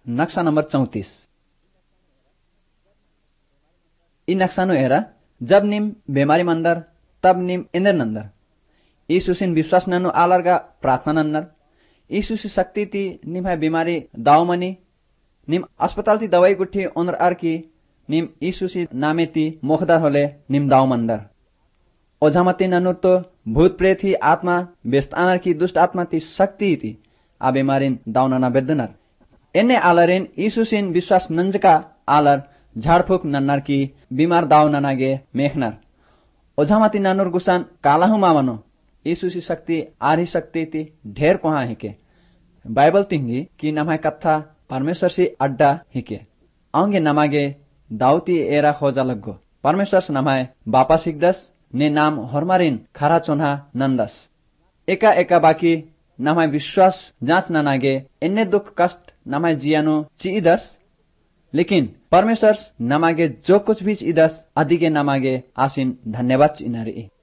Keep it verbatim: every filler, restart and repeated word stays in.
नक्सा नंबर चौतीस। ई नक्सानु हेरा, जब निम बेमारी मंदर तब निम इंदर नंदर ईसुसिन विश्वास ननु आलरगा प्रार्थना नन्नर ईसुसी शक्ति ती निम है बीमारी दावमनी निम अस्पताल ती दवाई गुठी ओनर अर्की निम ईसुसी नामे ती मोखदार होले निम दाव मंदर ओझामती ननु तो भूत प्रेती आत्मा बेस्त आनर की दुष्ट आत्मा ती शक्ति ती आ बीमारीन दावनाना बेदनर एने आलरेन ईसुसिन विश्वास नंजका आलर झाड़फूक नन्नर की बीमार दाव ननागे मेखनर ओझामती नानुर गुसान कालाहु मामनो ईसुसी शक्ति आरी शक्ति ती ढेर कोहा हिके बाइबल तिंगी की नमाय कथा परमेश्वर सी अड्डा हिके आंगे नमागे दाउती एरा खोजा लग्गो परमेश्वर से नमाय बापा सिकदस ने नाम हरमारिन खारा चोन्हा नंदस एका एका बाकी नमाय विश्वास जांच ननागे इन्ने दुख कष्ट नमाय जियानो चीदस लेकिन परमेश्वर नमागे जो कुछ भी चीदस अधिके नमागे आसिन धन्यवाद चिनारी।